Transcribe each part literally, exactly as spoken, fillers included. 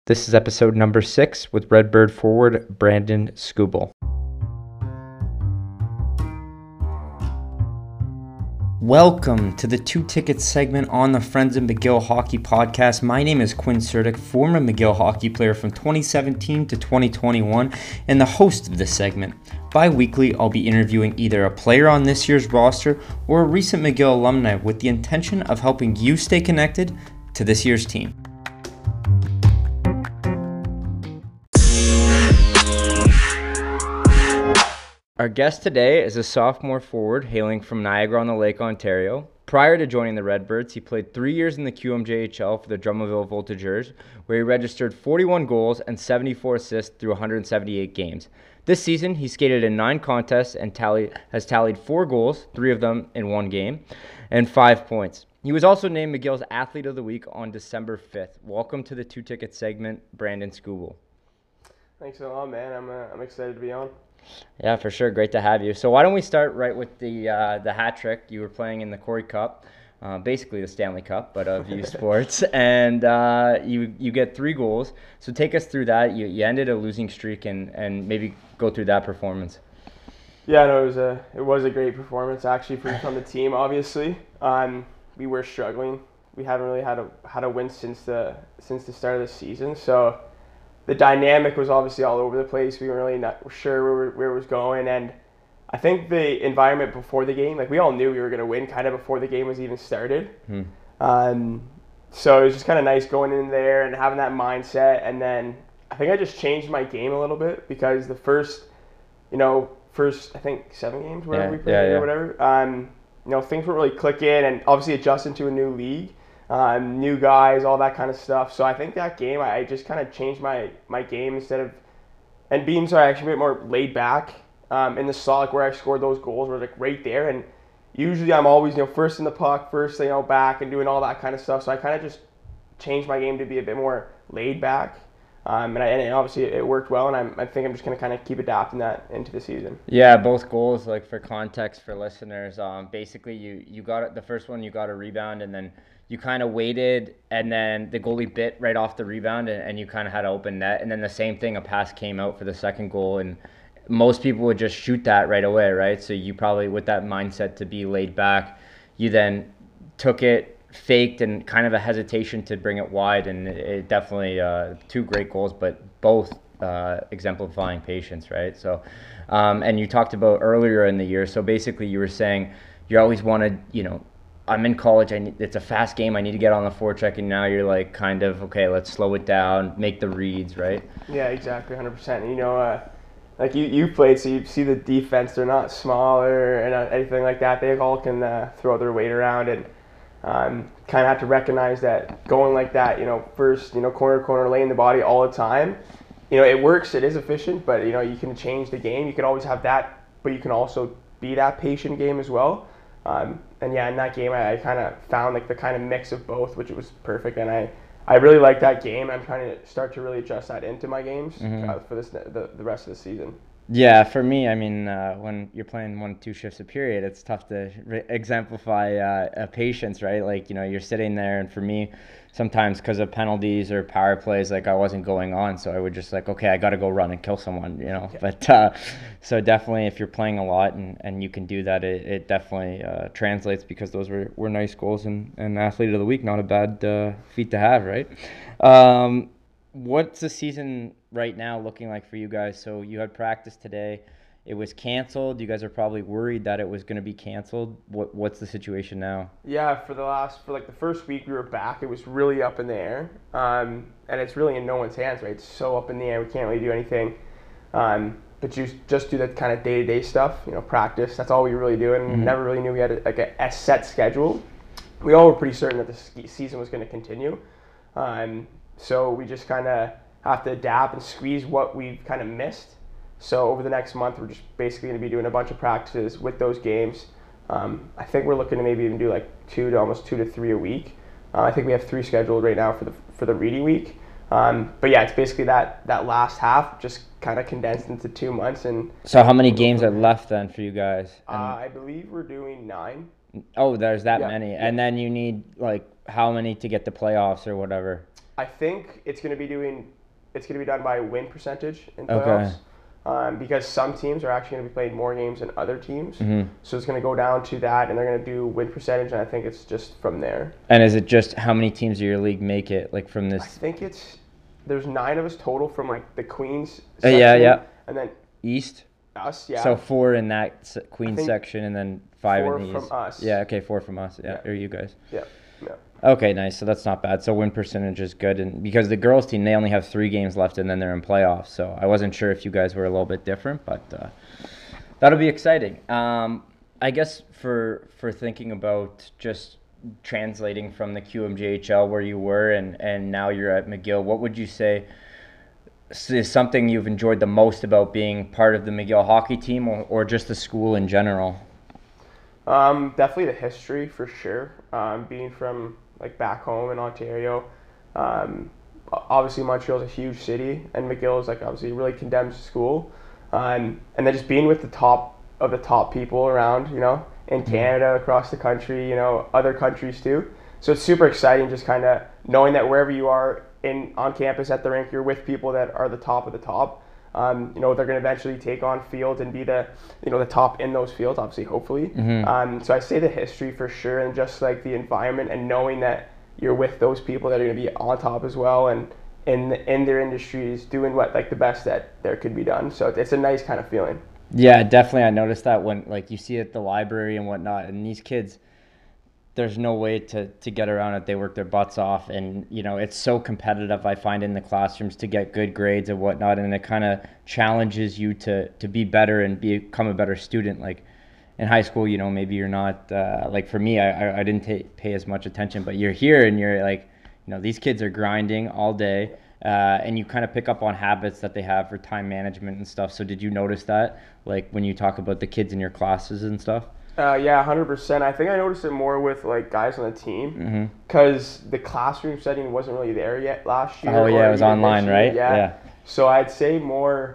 This is episode number six with Redbird forward Brandon Skubal. Welcome to the Two Tickets segment on the Friends of McGill Hockey podcast. My name is Quinn Surdick, former McGill hockey player from twenty seventeen to twenty twenty-one, and the host of this segment. Bi-weekly, I'll be interviewing either a player on this year's roster or a recent McGill alumni with the intention of helping you stay connected to this year's team. Our guest today is a sophomore forward hailing from Niagara-on-the-Lake, Ontario. Prior to joining the Redbirds, he played three years in the Q M J H L for the Drummondville Voltigeurs, where he registered forty-one goals and seventy-four assists through one hundred seventy-eight games. This season, he skated in nine contests and tally, has tallied four goals, three of them in one game, and five points. He was also named McGill's Athlete of the Week on December fifth. Welcome to the Two Ticket segment, Brandon Skubal. Thanks a lot, man. I'm uh, I'm excited to be on. Yeah, for sure. Great to have you. So why don't we start right with the uh, the hat trick. You were playing in the Corey Cup, uh, basically the Stanley Cup, but of U Sports, and uh, you you get three goals. So take us through that. You you ended a losing streak, and, and maybe go through that performance. Yeah, no, it was a it was a great performance actually from, from the team. Obviously, um, we were struggling. We haven't really had a had a win since the since the start of the season. So the dynamic was obviously all over the place. We weren't really not sure where, where it was going. And I think the environment before the game, like we all knew we were going to win kind of before the game was even started. Hmm. Um, so it was just kind of nice going in there and having that mindset. And then I think I just changed my game a little bit because the first, you know, first, I think seven games, whatever yeah, we played yeah, yeah. or whatever, um, you know, things weren't really clicking and obviously adjusting to a new league. Um, new guys, all that kind of stuff. So I think that game, I, I just kind of changed my, my game instead of, and being so actually a bit more laid back um, in the slot, like where I scored those goals were like right there. And usually I'm always, you know, first in the puck, first, you know, back and doing all that kind of stuff. So I kind of just changed my game to be a bit more laid back. Um, and, I, and obviously it worked well, and I'm, I think I'm just going to kind of keep adapting that into the season. Yeah, both goals, like for context for listeners, um, basically you, you got it, the first one you got a rebound, and then you kind of waited, and then the goalie bit right off the rebound, and, and you kind of had an open net. And then the same thing, a pass came out for the second goal, and most people would just shoot that right away, right? So you probably, with that mindset to be laid back, you then took it, faked, and kind of a hesitation to bring it wide, and it, it definitely uh, two great goals, but both uh, exemplifying patience, right? So, um, and you talked about earlier in the year, so basically you were saying you always wanted, you know, I'm in college, I need, it's a fast game, I need to get on the forecheck, and now you're like kind of, okay, let's slow it down, make the reads, right? Yeah, exactly, one hundred percent. You know, uh, like you, you played, so you see the defense, they're not smaller and anything like that. They all can uh, throw their weight around, and um, kind of have to recognize that going like that, you know, first, you know, corner, corner, laying the body all the time, you know, it works, it is efficient, but, you know, you can change the game. You can always have that, but you can also be that patient game as well. Um, and yeah, in that game, I, I kind of found like the kind of mix of both, which was perfect. And I, I really like that game. I'm trying to start to really adjust that into my games mm-hmm. uh, for this the, the rest of the season. Yeah, for me, I mean, uh, when you're playing one, two shifts a period, it's tough to re- exemplify uh, a patience, right? Like, you know, you're sitting there, and for me, sometimes because of penalties or power plays, like I wasn't going on, so I would just like, okay, I got to go run and kill someone, you know. Yeah. But uh, so definitely, if you're playing a lot and, and you can do that, it, it definitely uh, translates, because those were, were nice goals, and, and Athlete of the Week, not a bad uh, feat to have, right? Um, what's the season right now looking like for you guys? So you had practice today. It was canceled. You guys are probably worried that it was going to be canceled. What What's the situation now? Yeah, for the last, for like the first week we were back, it was really up in the air. Um, and it's really in no one's hands, right? It's so up in the air, we can't really do anything. Um, but you just do that kind of day-to-day stuff, you know, practice. That's all we were really doing. Mm-hmm. Never really knew we had a, like a, a set schedule. We all were pretty certain that the season was going to continue. Um, so we just kind of have to adapt and squeeze what we've kind of missed. So over the next month, we're just basically going to be doing a bunch of practices with those games. Um, I think we're looking to maybe even do like two to almost two to three a week. Uh, I think we have three scheduled right now for the for the Reedy week. Um, but yeah, it's basically that that last half just kind of condensed into two months. And so how many games are left then for you guys? Uh, I believe we're doing nine. Oh, there's that yeah. many, yeah. And then you need like how many to get the playoffs or whatever? I think it's going to be doing, it's going to be done by win percentage in Okay. playoffs. Um, because some teams are actually going to be playing more games than other teams. Mhm. So it's going to go down to that, and they're going to do win percentage, and I think it's just from there. And is it just how many teams of your league make it, like from I this think it's, there's nine of us total from like the Queens Uh, section. yeah, yeah. And then East? us, yeah. So four in that se- Queen think section, and then five four in the from East. us. Yeah, okay, four from us. Yeah, Yeah. or you guys. yeah, yeah. Okay, nice. So that's not bad. So win percentage is good, and because the girls team, they only have three games left, and then they're in playoffs. So I wasn't sure if you guys were a little bit different, but uh, that'll be exciting. Um, I guess for for thinking about just translating from the Q M J H L where you were and and now you're at McGill, what would you say is something you've enjoyed the most about being part of the McGill hockey team, or, or just the school in general? Um, definitely the history for sure. Um, being from like back home in Ontario, um, o- obviously Montreal's a huge city, and McGill is like obviously a really condemned school. Um, and then just being with the top of the top people around, you know, in Canada, across the country, you know, other countries too. So it's super exciting, just kind of knowing that wherever you are in on campus at the rink, you're with people that are the top of the top. Um, you know, they're going to eventually take on fields and be the, you know, the top in those fields, obviously, hopefully. Mhm. Um, so I say the history for sure, and just like the environment and knowing that you're with those people that are going to be on top as well, and in in their industries doing what like the best that there could be done. So it's a nice kind of feeling. Yeah, definitely. I noticed that when like you see it at the library and whatnot, and these kids, there's no way to, to get around it. They work their butts off, and you know it's so competitive. I find in the classrooms to get good grades and whatnot, and it kind of challenges you to to be better and become a better student. Like in high school, you know, maybe you're not uh, like for me, I I, I didn't ta pay as much attention, but you're here and you're like, you know, these kids are grinding all day. Uh, and you kind of pick up on habits that they have for time management and stuff. So did you notice that, like when you talk about the kids in your classes and stuff? Uh, yeah, one hundred percent. I think I noticed it more with like guys on the team Mm-hmm. because the classroom setting wasn't really there yet last year. Oh yeah, or it was even online, this year. right? Yeah. Yeah. So I'd say more.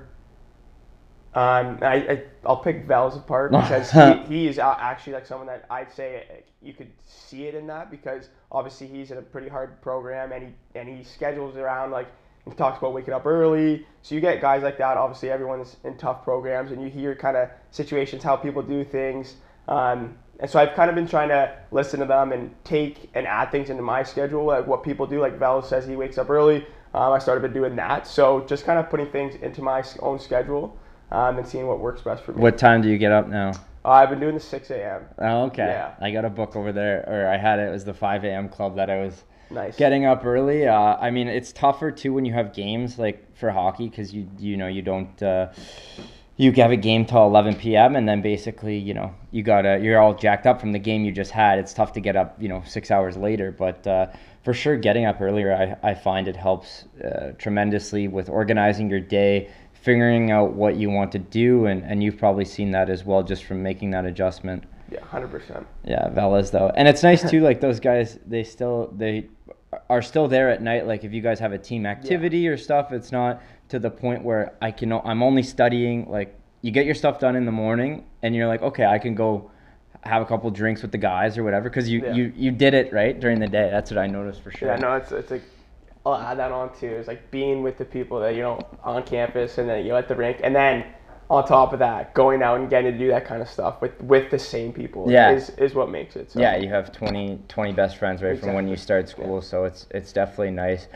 Um, I, I I'll pick Vels apart because he, he is a- actually like someone that I'd say uh, you could see it in that, because obviously he's in a pretty hard program, and he and he schedules around like he talks about waking up early. So you get guys like that. Obviously everyone's in tough programs, and you hear kind of situations how people do things. Um, and so I've kind of been trying to listen to them and take and add things into my schedule, like what people do. Like Vel says he wakes up early. Um, I started been doing that. So just kind of putting things into my s- own schedule um, and seeing what works best for me. What time do you get up now? Uh, I've been doing the six a.m. Oh, okay. Yeah. I got a book over there, or I had it. It was the five a.m. club that I was Nice. getting up early. Uh, I mean, it's tougher too when you have games like for hockey, because you you know you don't uh, you have a game till eleven p.m. and then basically you know you gotta you're all jacked up from the game you just had. It's tough to get up you know six hours later, but uh, for sure getting up earlier, I I find it helps uh, tremendously with organizing your day, figuring out what you want to do, and and you've probably seen that as well just from making that adjustment. Yeah, one hundred percent. Yeah, Velas though, and it's nice too. Like those guys, they still they are still there at night. Like if you guys have a team activity or stuff, it's not to the point where I can. I'm only studying. Like you get your stuff done in the morning, and you're like, okay, I can go have a couple drinks with the guys or whatever, because you, Yeah. you you did it right during the day. That's what I noticed for sure. Yeah, no, it's it's like I'll add that on too. It's like being with the people that you know on campus, and then you know at the rink, and then on top of that, going out and getting to do that kind of stuff with with the same people. Yeah. is is what makes it. So. Yeah, you have twenty, twenty best friends right from when you Exactly. start school, so it's it's definitely nice.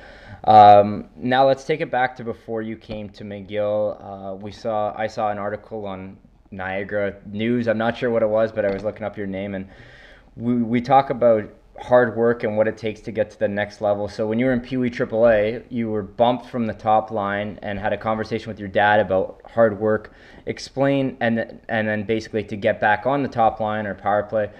Um, now let's take it back to before you came to McGill. Uh, we saw I saw an article on Niagara News. I'm not sure what it was, but I was looking up your name, and we we talk about hard work and what it takes to get to the next level. So when you were in Pee Wee triple A, you were bumped from the top line and had a conversation with your dad about hard work. Explain, and and then basically to get back on the top line or power play.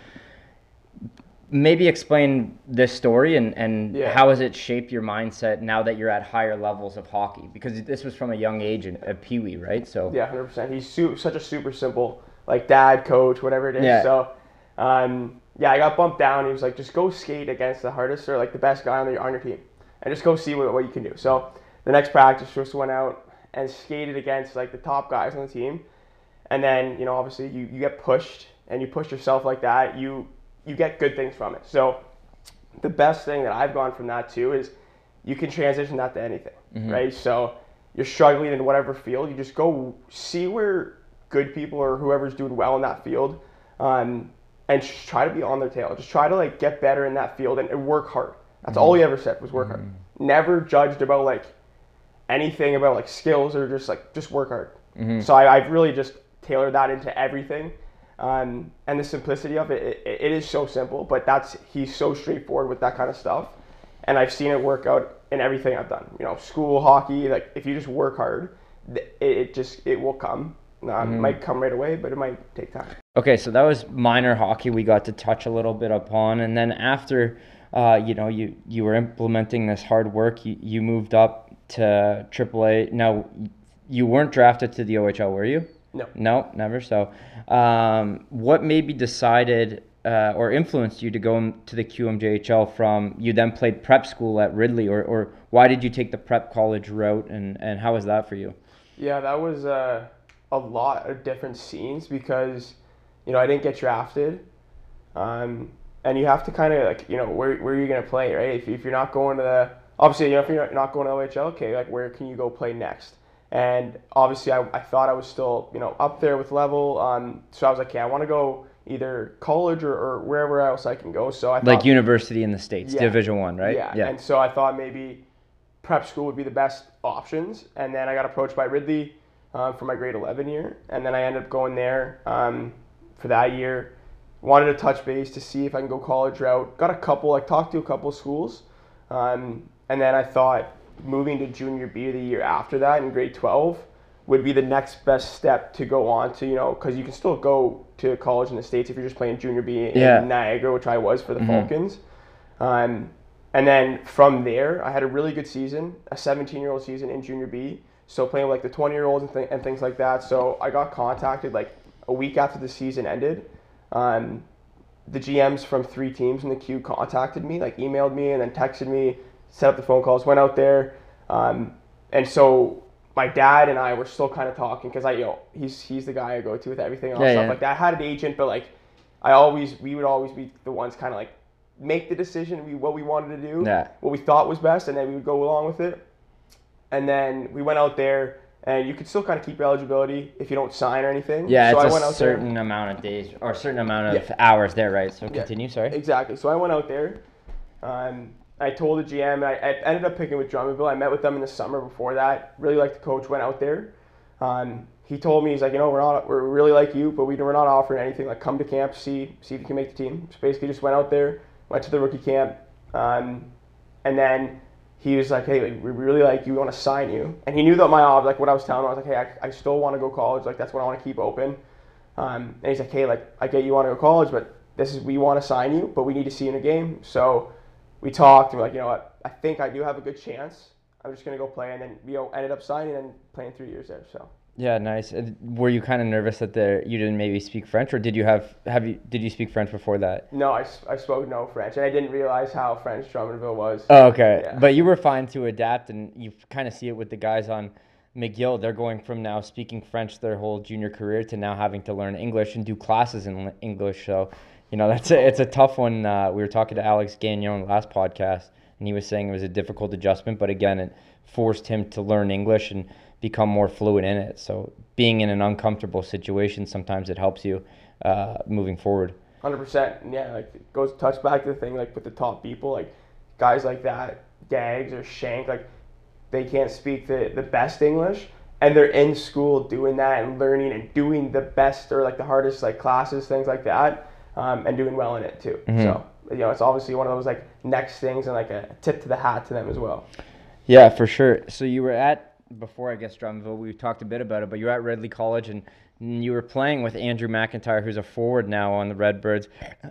Maybe explain this story and, and Yeah. how has it shaped your mindset now that you're at higher levels of hockey? Because this was from a young age in, at Pee Wee, right? So Yeah, one hundred percent. He's su- such a super simple, like dad, coach, whatever it is. Yeah. So, um, yeah, I got bumped down. He was like, just go skate against the hardest or like the best guy on your on your team, and just go see what, what you can do. So, the next practice, just went out and skated against like the top guys on the team, and then you know obviously you, you get pushed and you push yourself like that. You you get good things from it. So, the best thing that I've gone from that too is you can transition that to anything, Mhm. right? So you're struggling in whatever field, you just go see where good people or whoever's doing well in that field, um, and just try to be on their tail. Just try to like get better in that field and, and work hard. That's all he ever said was work hard. Never judged about like anything about like skills or just like just work hard. Mhm. So I, I've really just tailored that into everything. Um, and the simplicity of it, it, it is so simple, but that's he's so straightforward with that kind of stuff. And I've seen it work out in everything I've done. You know, school, hockey, like if you just work hard, it, it just, it will come. Um, Mhm. It might come right away, but it might take time. Okay, so that was minor hockey we got to touch a little bit upon. And then after, uh, you know, you, you were implementing this hard work, you, you moved up to triple A. Now, you weren't drafted to the O H L, were you? No. No, never. So, um, what maybe decided uh, or influenced you to go in- to the Q M J H L from you then played prep school at Ridley, or, or why did you take the prep college route, and, and how was that for you? Yeah, that was uh, a lot of different scenes because, you know, I didn't get drafted. Um, and you have to kind of like, you know, where, where are you going to play, right? If, if you're not going to the, obviously, you know, if you're not going to O H L, okay, like where can you go play next? And obviously, I, I thought I was still, you know, up there with level. Um, so I was like, okay, I want to go either college or, or wherever else I can go. So I thought, Like university in the States, Yeah. Division One, right? Yeah. And so I thought maybe prep school would be the best options. And then I got approached by Ridley um, for my grade eleven year. And then I ended up going there um, for that year. Wanted to touch base to see if I can go college route. Got a couple, like talked to a couple schools. Um, and then I thought moving to junior B the year after that in grade twelve would be the next best step to go on to, you know, because you can still go to college in the States if you're just playing junior B in Yeah. Niagara, which I was for the Mhm. Falcons. Um, and then from there, I had a really good season, a seventeen-year-old season in junior B. So playing with like the twenty-year-olds and, th- and things like that. So I got contacted like a week after the season ended. Um, the G Ms from three teams in the Q contacted me, like emailed me and then texted me, set up the phone calls, went out there. Um, and so my dad and I were still kind of talking because I, you know, he's he's the guy I go to with everything and all Yeah, stuff yeah. like that. I had an agent, but like I always, we would always be the ones kind of like make the decision, we, what we wanted to do, Yeah. what we thought was best, and then we would go along with it. And then we went out there, and you could still kind of keep your eligibility if you don't sign or anything. Yeah, so I it's went a out certain there. amount of days or a certain amount of Yeah. hours there, right? So Yeah. continue, sorry. Exactly. So I went out there. Um, I told the G M. I, I ended up picking with Drummondville. I met with them in the summer before that. Really liked the coach. Went out there. Um, he told me, he's like, you know, we're not, we're really like you, but we, we're not offering anything. Like, come to camp, see see if you can make the team. So basically, just went out there, went to the rookie camp, um, and then he was like, hey, like, we really like you. We want to sign you. And he knew that my op, like what I was telling him. I was like, hey, I, I still want to go college. Like that's what I want to keep open. Um, and he's like, hey, like I get you want to go college, but this is we want to sign you, but we need to see you in a game. So we talked, and we're like, you know what, I think I do have a good chance. I'm just gonna go play, and then you know ended up signing and playing three years there. So Yeah, nice. And were you kind of nervous that there you didn't maybe speak French, or did you have have you did you speak French before that? no, I, s- I spoke no French, and I didn't realize how French Drummondville was. Oh, okay. Yeah. But you were fine to adapt, and you kind of see it with the guys on McGill. They're going from now speaking French their whole junior career to now having to learn English and do classes in l- English. So, you know, that's a, it's a tough one. Uh, we were talking to Alex Gagnon last podcast, and he was saying it was a difficult adjustment, but again, it forced him to learn English and become more fluent in it. So being in an uncomfortable situation, sometimes it helps you uh, moving forward. one hundred percent. And yeah, like it goes touch back to the thing like with the top people, like guys like that, Gags or Shank, like they can't speak the, the best English, and they're in school doing that and learning and doing the best or like the hardest like classes, things like that, um, and doing well in it too. Mhm. So you know, it's obviously one of those like next things and like a tip to the hat to them as well. Yeah, for sure. So you were at, before I guess Drummondville, we talked a bit about it, but you were at Ridley College and you were playing with Andrew McIntyre, who's a forward now on the Redbirds.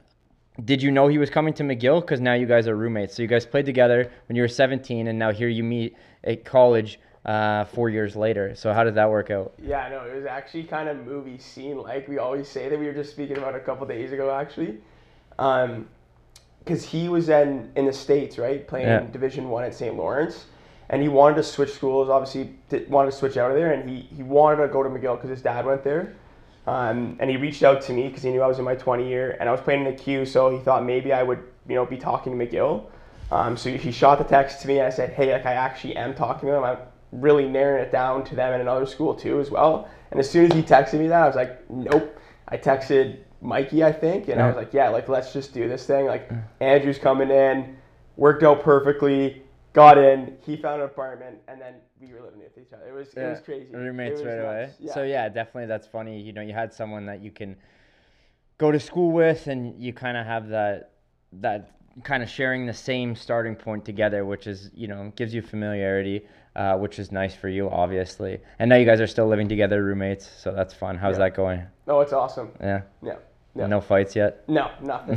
Did you know he was coming to McGill? Because now you guys are roommates. So you guys played together when you were seventeen, and now here you meet at college uh, four years later. So how did that work out? Yeah, no, it was actually kind of movie scene like. We always say that. We were just speaking about it a couple days ago actually. Um, because he was in in the States, right, playing Yeah. Division One at Saint Lawrence, and he wanted to switch schools. Obviously, did, wanted to switch out of there, and he he wanted to go to McGill because his dad went there. Um, and he reached out to me because he knew I was in my twenty year, and I was playing in the Q, so he thought maybe I would, you know, be talking to McGill. Um, so he shot the text to me, and I said, hey, like I actually am talking to them. I'm really narrowing it down to them at another school too as well. And as soon as he texted me that, I was like, nope. I texted Mikey, I think, and yeah. I was like, yeah, like let's just do this thing. Like Andrew's coming in, worked out perfectly, got in, he found an apartment, and then we were living with each other. It was yeah. it was crazy. Roommates was right nuts. away. Yeah. So yeah, definitely that's funny. You know, you had someone that you can go to school with, and you kind of have that that kind of sharing the same starting point together, which is, you know, gives you familiarity, uh, which is nice for you, obviously. And now you guys are still living together, roommates, so that's fun. How's yeah. that going? Oh, it's awesome. Yeah. Yeah. yeah. No fights yet? No, nothing.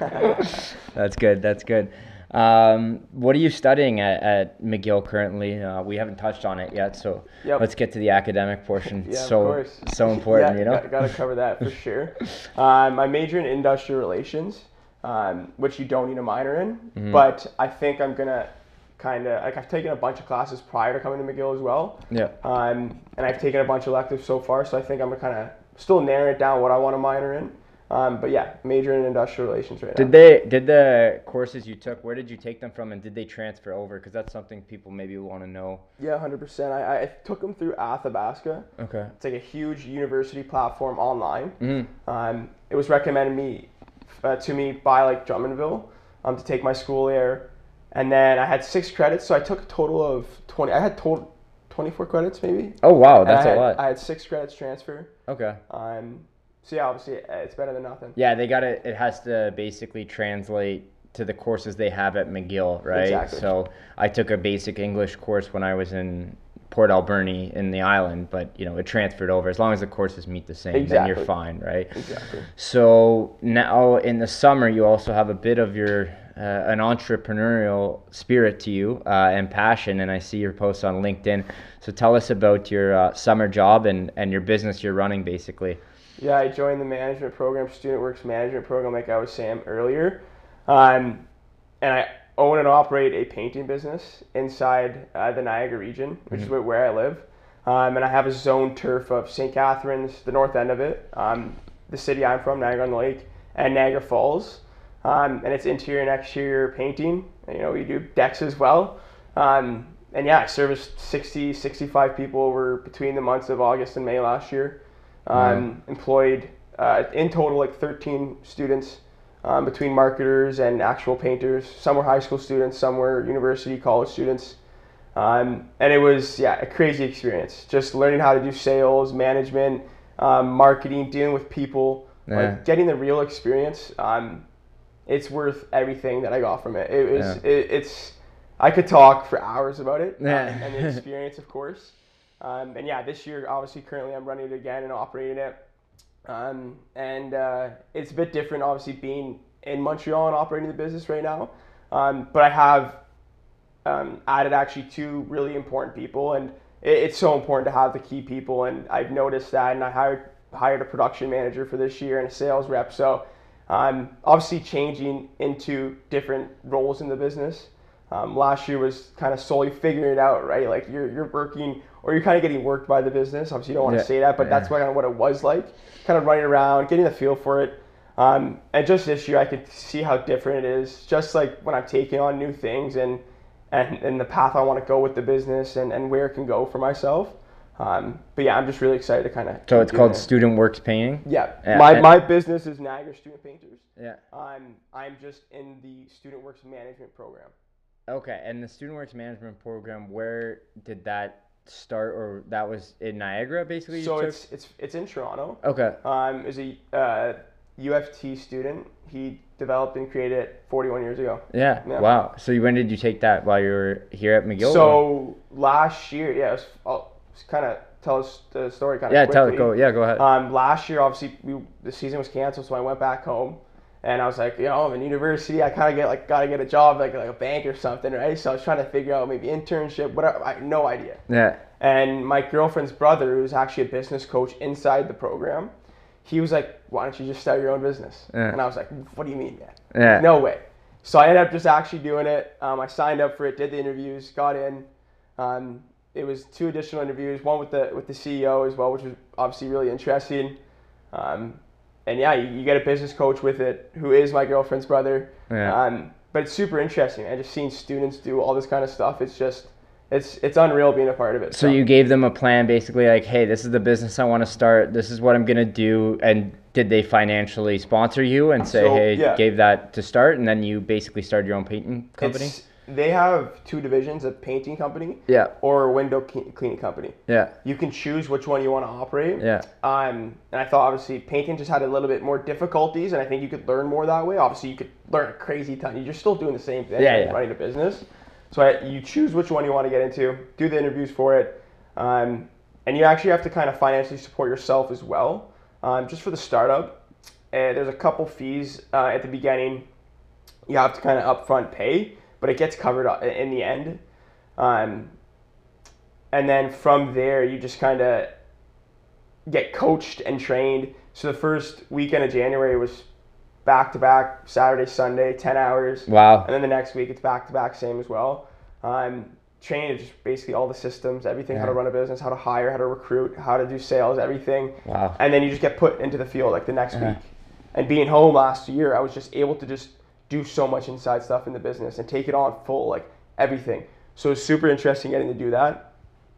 That's good. That's good. Um, what are you studying at, at McGill currently? Uh, we haven't touched on it yet, so yep. let's get to the academic portion. Yeah, so, of course. So important, yeah, you know? Got, got to cover that for sure. Um, I major in industrial relations. Um, which you don't need a minor in, mm-hmm. but I think I'm gonna kind of like I've taken a bunch of classes prior to coming to McGill as well. Yeah. Um, and I've taken a bunch of electives so far, so I think I'm gonna kind of still narrow it down what I want to minor in. Um, but yeah, major in industrial relations right did now. Did they did the courses you took? Where did you take them from, and did they transfer over? Because that's something people maybe want to know. Yeah, one hundred percent. I, I took them through Athabasca. Okay. It's like a huge university platform online. Mm-hmm. Um, it was recommended me. Uh, to me by like Drummondville um, to take my school there, and then I had six credits, so I took a total of twenty. I had total twenty-four credits maybe. Oh wow, that's a had, lot. I had six credits transfer. Okay. Um. So yeah, obviously it's better than nothing. Yeah, they got it. It has to basically translate to the courses they have at McGill, right? Exactly. So I took a basic English course when I was in Port Alberni in the island, but you know it transferred over. As long as the courses meet the same, exactly. then you're fine, right? Exactly. So now in the summer, you also have a bit of your uh, an entrepreneurial spirit to you uh, and passion, and I see your posts on LinkedIn. So tell us about your uh, summer job and and your business you're running, basically. Yeah, I joined the management program, Student Works management program, like I was saying earlier, um, and I own and operate a painting business inside uh, the Niagara region, which mm-hmm. is where I live. Um, and I have a zone turf of Saint Catharines, the north end of it, um, the city I'm from, Niagara-on-the-Lake, and Niagara Falls. Um, and it's interior and exterior painting. You know, we do decks as well. Um, and yeah, I serviced sixty, sixty-five people over between the months of August and May last year. Um, mm-hmm. Employed uh, in total like thirteen students. Um, between marketers and actual painters. Some were high school students, some were university, college students. Um, and it was, yeah, a crazy experience. Just learning how to do sales, management, um, marketing, dealing with people, yeah. like getting the real experience. Um, it's worth everything that I got from it. It was, yeah. it, it's, I could talk for hours about it yeah. um, and the experience, of course. Um, and yeah, this year, obviously, currently I'm running it again and operating it. Um, and uh, it's a bit different, obviously, being in Montreal and operating the business right now. Um, but I have um, added actually two really important people, and it, it's so important to have the key people. And I've noticed that, and I hired hired a production manager for this year and a sales rep. So I'm obviously changing into different roles in the business. Um, last year was kind of solely figuring it out, right? Like you're you're working, or you're kind of getting worked by the business. Obviously, you don't want to yeah. say that, but yeah. that's kind of what it was like. Kind of running around, getting the feel for it. Um, and just this year, I could see how different it is. Just like when I'm taking on new things and and, and the path I want to go with the business and, and where it can go for myself. Um, but yeah, I'm just really excited to kind of. So it's called it. Student Works Painting? Yeah. yeah. My my business is Niagara Student Painters. Yeah. I'm I'm just in the Student Works Management program. Okay, and the Student Works Management program, where did that start, or that was in Niagara, basically? So it's it's it's in Toronto. Okay. Um, as a uh, U F T student, he developed and created it forty-one years ago. Yeah. yeah. Wow. So when did you take that? While you were here at McGill? So or? last year, yeah. It was, I'll kind of tell us the story kind of. Yeah, quickly. tell it. Go. Yeah, go ahead. Um, last year, obviously, we the season was canceled, so I went back home. And I was like, you know, I'm in university. I kind of get like, gotta get a job like like a bank or something, right? So I was trying to figure out maybe internship, whatever. I had no idea. Yeah. And my girlfriend's brother, who's actually a business coach inside the program, he was like, why don't you just start your own business? Yeah. And I was like, what do you mean, man? Yeah. No way. So I ended up just actually doing it. Um, I signed up for it, did the interviews, got in. Um, it was two additional interviews, one with the with the C E O as well, which was obviously really interesting. Um, And yeah, you, you get a business coach with it, who is my girlfriend's brother. Yeah. Um, but it's super interesting. I just seeing students do all this kind of stuff. It's just it's it's unreal being a part of it. So you gave them a plan, basically, like, hey, this is the business I want to start. This is what I'm gonna do. And did they financially sponsor you and say, So, hey, yeah. gave that to start, and then you basically started your own painting company? It's, they have two divisions: a painting company, Yeah. or a window cle- cleaning company. Yeah. You can choose which one you want to operate. Yeah. Um, and I thought obviously painting just had a little bit more difficulties, and I think you could learn more that way. Obviously, you could learn a crazy ton. You're still doing the same thing, Yeah, like yeah. running a business. So I, you choose which one you want to get into, do the interviews for it, um, and you actually have to kind of financially support yourself as well, um, just for the startup. And there's a couple fees uh, at the beginning you have to kind of upfront pay, but it gets covered in the end. Um, and then from there, you just kind of get coached and trained. So the first weekend of January was back to back, Saturday, Sunday, ten hours. Wow. And then the next week it's back to back, same as well. Um, training just basically all the systems, everything, Yeah. how to run a business, how to hire, how to recruit, how to do sales, everything. Wow. And then you just get put into the field like the next Yeah. week. And being home last year, I was just able to just do so much inside stuff in the business and take it on full, like everything. So it's super interesting getting to do that.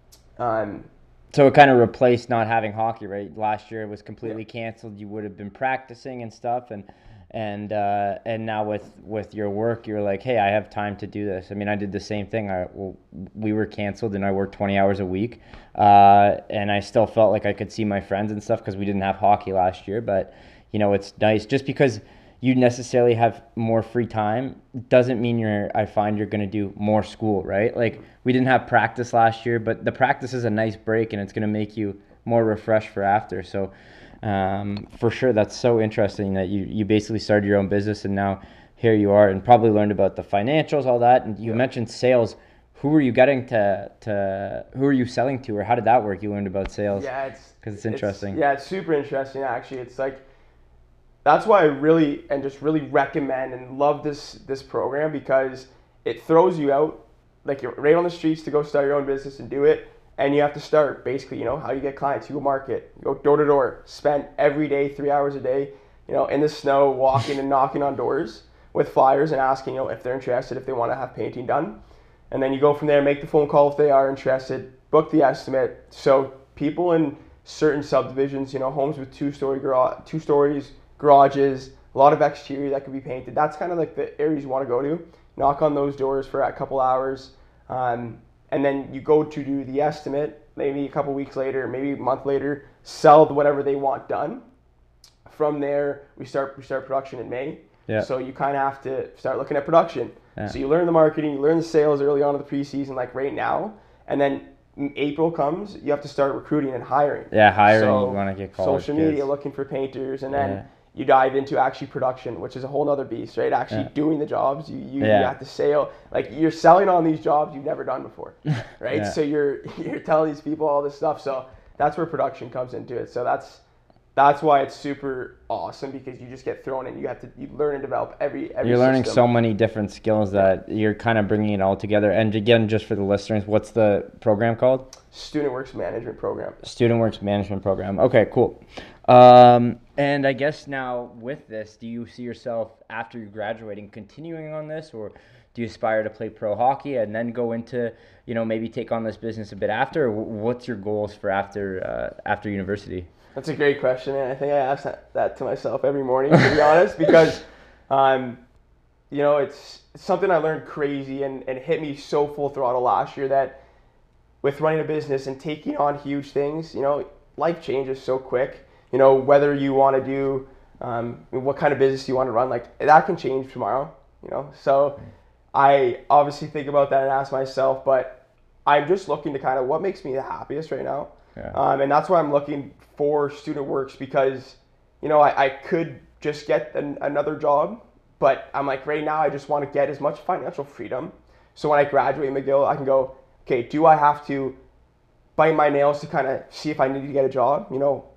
Um, So it kind of replaced not having hockey, right? Last year it was completely canceled. You would have been practicing and stuff, and and uh, and now with with your work, you're like, hey, I have time to do this. I mean, I did the same thing. I well, we were canceled, and I worked twenty hours a week, uh, and I still felt like I could see my friends and stuff because we didn't have hockey last year. But you know, it's nice just because you necessarily have more free time doesn't mean you're I find you're going to do more school, right? Like we didn't have practice last year, but the practice is a nice break and it's going to make you more refreshed for after. So um, for sure, that's so interesting that you, you basically started your own business and now here you are and probably learned about the financials, all that. And you mentioned sales. Who were you getting to, to who are you selling to, or how did that work? You learned about sales. yeah, it's because it's interesting. yeah, it's super interesting actually. It's like, that's why I really and just really recommend and love this this program, because it throws you out like you're right on the streets to go start your own business and do it, and you have to start basically, you know, how you get clients. You go market, you go door to door, spend every day three hours a day, you know, in the snow, walking and knocking on doors with flyers and asking, you know, if they're interested, if they want to have painting done, and then you go from there, make the phone call if they are interested, book the estimate. So people in certain subdivisions, you know, homes with two story garage, two stories. Garages, a lot of exterior that could be painted. That's kind of like the areas you want to go to. Knock on those doors for a couple hours, um, and then you go to do the estimate. Maybe a couple weeks later, maybe a month later, sell whatever they want done. From there, we start we start production in May. Yeah. So you kind of have to start looking at production. Yeah. So you learn the marketing, you learn the sales early on in the preseason, like right now, and then April comes, you have to start recruiting and hiring. Yeah, hiring. So you want to get college social media, kids. looking for painters, and then Yeah. you dive into actually production, which is a whole other beast, right? Actually Yeah. doing the jobs, you you, Yeah. you have to sell, like you're selling on these jobs you've never done before, right? Yeah. So you're you're telling these people all this stuff. So that's where production comes into it. So that's that's why it's super awesome, because you just get thrown in. You have to you learn and develop every every. You're learning system. so many different skills that you're kind of bringing it all together. And again, just for the listeners, what's the program called? Student Works Management Program. Student Works Management Program. Okay, cool. Um, and I guess now with this, do you see yourself after you're graduating continuing on this, or do you aspire to play pro hockey and then go into, you know, maybe take on this business a bit after? Or what's your goals for after uh, after university? That's a great question, and I think I ask that, that to myself every morning, to be honest, because, um, you know, it's, it's something I learned crazy and, and hit me so full throttle last year that with running a business and taking on huge things, you know, life changes so quick. You know, whether you want to do, um, what kind of business you want to run, like that can change tomorrow, you know. So I obviously think about that and ask myself, but I'm just looking to kind of what makes me the happiest right now. Yeah. Um, and that's why I'm looking for Student Works, because, you know, I, I could just get an, another job, but I'm like, right now I just want to get as much financial freedom. So when I graduate McGill, I can go, okay, do I have to bite my nails to kind of see if I need to get a job, you know,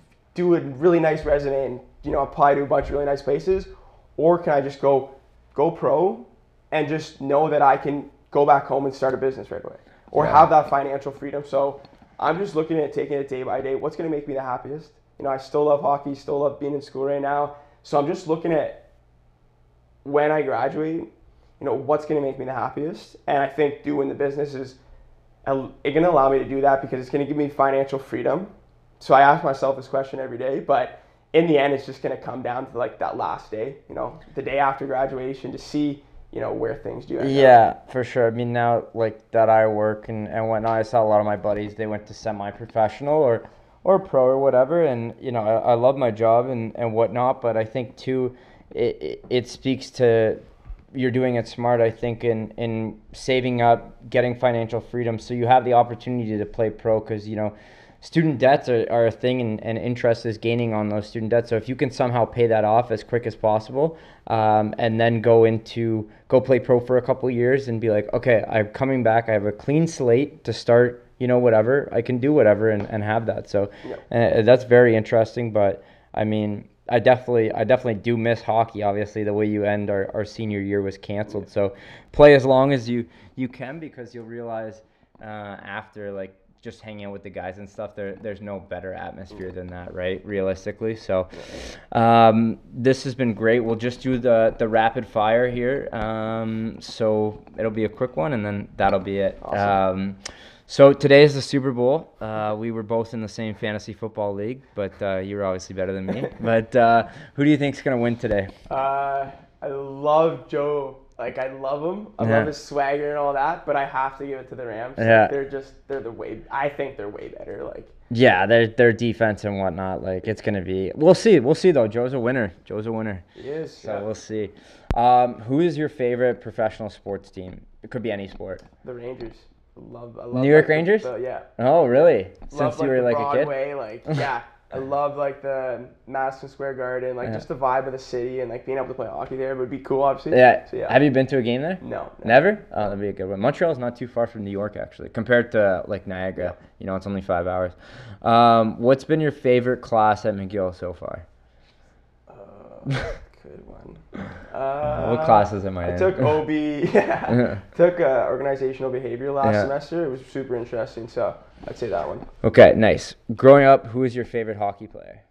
do a really nice resume and, you know, apply to a bunch of really nice places, or can I just go, go pro and just know that I can go back home and start a business right away, or Yeah. have that financial freedom. So I'm just looking at taking it day by day. What's going to make me the happiest? You know, I still love hockey, still love being in school right now. So I'm just looking at when I graduate, you know, what's going to make me the happiest. And I think doing the business is al- it going to allow me to do that because it's going to give me financial freedom. So I ask myself this question every day, but in the end, it's just going to come down to like that last day, you know, the day after graduation to see, you know, where things do end up. Yeah, for sure. I mean, now like that I work and, and whatnot, I saw a lot of my buddies, they went to semi-professional or or pro or whatever, and you know, I, I love my job and, and whatnot, but I think too, it, it, it speaks to you're doing it smart, I think, in, in saving up, getting financial freedom, so you have the opportunity to play pro, because, you know, student debts are, are a thing, and, and interest is gaining on those student debts. So if you can somehow pay that off as quick as possible, um, and then go into go play pro for a couple of years and be like, okay, I'm coming back. I have a clean slate to start. You know, whatever I can do, whatever, and, and have that. So Yeah. uh, that's very interesting. But I mean, I definitely, I definitely do miss hockey. Obviously, the way you end our, our senior year was canceled. So play as long as you you can, because you'll realize uh, after, like, just hanging out with the guys and stuff, there there's no better atmosphere than that, right? Realistically. So um, this has been great. We'll just do the the rapid fire here. Um, so it'll be a quick one, and then that'll be it. Awesome. Um, so today is the Super Bowl. Uh, we were both in the same fantasy football league, but uh, you were obviously better than me. But uh, who do you think's gonna win today? Uh, I love Joe. Like, I love him. I Yeah. love his swagger and all that, but I have to give it to the Rams. Like, Yeah. they're just, they're the way, I think they're way better. Like, Yeah, their their defense and whatnot. Like, it's gonna be. We'll see. We'll see though. Joe's a winner. Joe's a winner. he is. So Yeah. we'll see. Um, who is your favorite professional sports team? It could be any sport. The Rangers. I love, I love New York like, the- Rangers? the- yeah. Oh, really? Love, Since you were the like a kid? Broadway, like, yeah. I love like the Madison Square Garden, like Yeah. just the vibe of the city, and like being able to play hockey there would be cool, obviously. Yeah. So, yeah. Have you been to a game there? No. no. Never? Oh, that'd be a good one. Montreal's not too far from New York, actually, compared to like Niagara. You know, it's only five hours. Um, what's been your favorite class at McGill so far? Uh, good one. Uh, What classes am I I in? took O B. Yeah. Took uh, organizational behavior last Yeah. semester. It was super interesting, so I'd say that one. Okay, nice. Growing up, who is your favorite hockey player?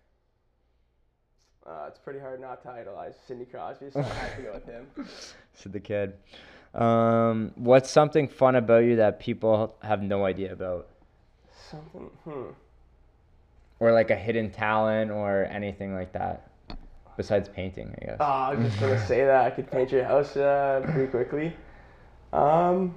Uh, it's pretty hard not to idolize Sidney Crosby, so I have to go with him. Said the kid. Um, what's something fun about you that people have no idea about? Something. Hmm. Or like a hidden talent or anything like that? Besides painting, I guess. Oh, I was just gonna say that I could paint your house uh, pretty quickly. Um.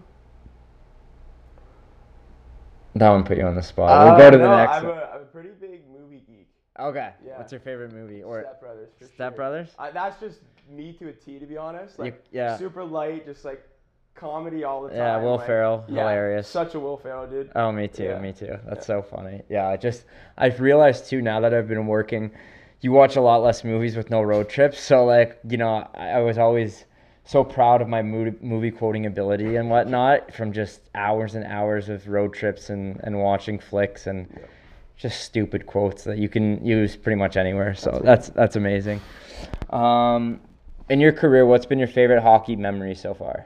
That one put you on the spot. We'll go to the uh, no, next I'm one. a, I'm a pretty big movie geek. Okay. Yeah. What's your favorite movie? Or Step Brothers. For Step sure. Brothers? Uh, that's just me to a T, to be honest. Like, You- yeah. super light, just like comedy all the time. Yeah, Will like, Ferrell, yeah, hilarious. Such a Will Ferrell dude. Oh, me too. Yeah. Me too. That's so funny. Yeah, I just I've realized too now that I've been working, you watch a lot less movies with no road trips. So like, you know, I, I was always so proud of my movie, movie quoting ability and whatnot from just hours and hours of road trips and, and watching flicks and Yeah. just stupid quotes that you can use pretty much anywhere. So that's that's amazing. Um, in your career, what's been your favorite hockey memory so far?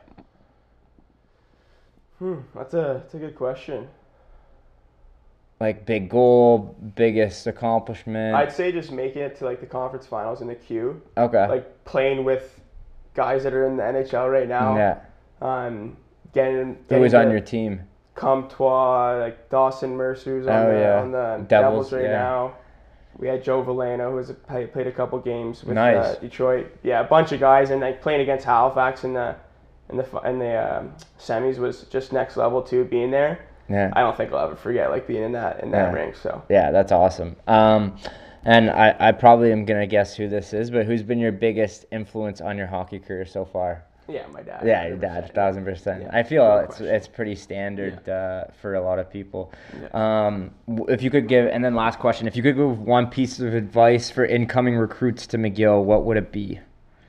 Hmm, that's a that's a good question. Like big goal, biggest accomplishment. I'd say just making it to like the conference finals in the Q, okay. like playing with guys that are in the N H L right now. Yeah. Um, getting, Who getting was on to your team? Comtois, like Dawson Mercer's on, Oh, the, yeah. on the Devils, Devils, right yeah. now. We had Joe Valeno, who has a, play, played a couple games with Nice. uh, Detroit. Yeah, a bunch of guys, and like playing against Halifax in the in the fi- in the um, semis was just next level too. Being there, Yeah. I don't think I'll ever forget like being in that in that Yeah. ring. So Yeah, that's awesome. Um, and I, I probably am gonna guess who this is, but who's been your biggest influence on your hockey career so far? yeah, my dad. Yeah, your one hundred dad, percent. thousand percent. Yeah, I feel no it's question. it's pretty standard uh, for a lot of people. Yeah. Um, w- if you could give, and then last question, if you could give one piece of advice for incoming recruits to McGill, what would it be?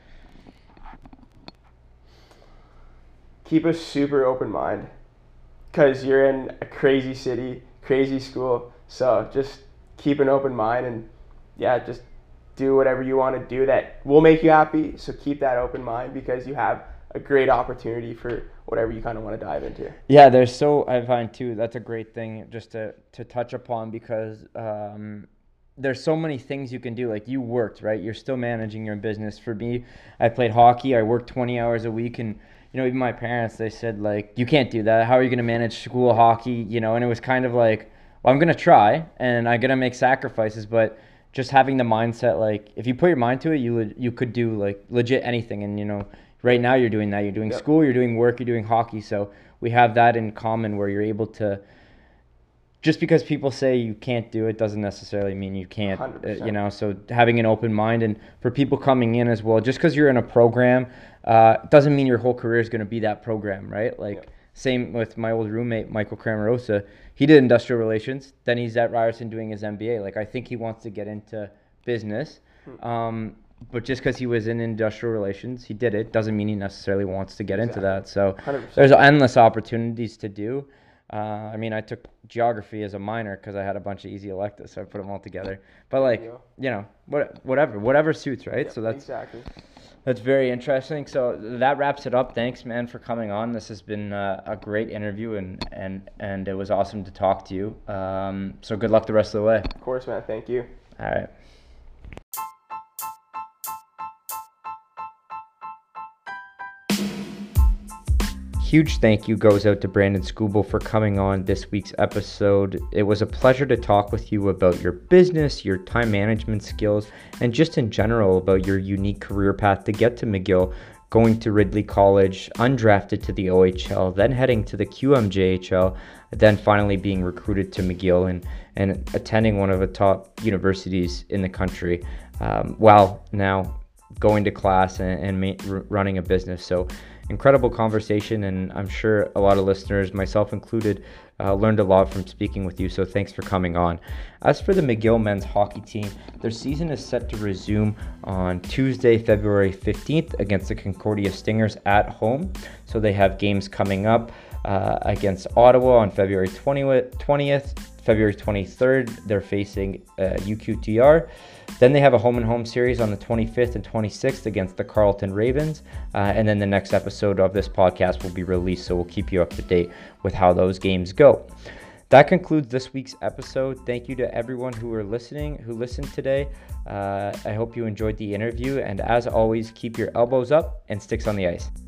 Keep a super open mind, because you're in a crazy city, crazy school. So just keep an open mind and yeah, just do whatever you want to do that will make you happy. So keep that open mind because you have a great opportunity for whatever you kind of want to dive into. Yeah, there's so I find too that's a great thing just to to touch upon because um, there's so many things you can do. Like you worked, right? You're still managing your business. For me, I played hockey. I worked twenty hours a week, and you you know, even my parents, they said, like, you can't do that. How are you going to manage school hockey? You know, and it was kind of like, well, I'm going to try and I'm going to make sacrifices, but just having the mindset, like, if you put your mind to it, you would, you could do, like, legit anything. And, you know, right now you're doing that. You're doing Yep. school, you're doing work, you're doing hockey. So we have that in common where you're able to, just because people say you can't do it doesn't necessarily mean you can't, one hundred uh, percent. you know, so having an open mind. And for people coming in as well, just because you're in a program uh, doesn't mean your whole career is going to be that program, right? Like, Yep. same with my old roommate, Michael Cramarosa. He did industrial relations. Then he's at Ryerson doing his M B A. Like, I think he wants to get into business. Um, but just because he was in industrial relations, he did it, doesn't mean he necessarily wants to get into Exactly. that. So one hundred percent. there's endless opportunities to do. Uh, I mean, I took geography as a minor because I had a bunch of easy electives, so I put them all together. But, like, you go. you know, what, whatever, whatever suits, right? Yep, So that's exactly. that's very interesting. So that wraps it up. Thanks, man, for coming on. This has been uh, a great interview, and, and, and it was awesome to talk to you. Um, so good luck the rest of the way. Of course, man. Thank you. All right. Huge thank you goes out to Brandon Skubal for coming on this week's episode. It was a pleasure to talk with you about your business, your time management skills, and just in general about your unique career path to get to McGill, going to Ridley College, undrafted to the O H L, then heading to the Q M J H L, then finally being recruited to McGill and, and attending one of the top universities in the country, um, while now going to class and, and ma- r- running a business. So incredible conversation, and I'm sure a lot of listeners, myself included, uh, learned a lot from speaking with you, so thanks for coming on. As for the McGill men's hockey team, their season is set to resume on Tuesday, February fifteenth against the Concordia Stingers at home. So they have games coming up uh, against Ottawa on February twentieth, February twenty-third, they're facing uh, U Q T R. Then they have a home and home series on the twenty-fifth and twenty-sixth against the Carleton Ravens. Uh, and then the next episode of this podcast will be released, so we'll keep you up to date with how those games go. That concludes this week's episode. Thank you to everyone who are listening, who listened today. Uh, I hope you enjoyed the interview. And as always, keep your elbows up and sticks on the ice.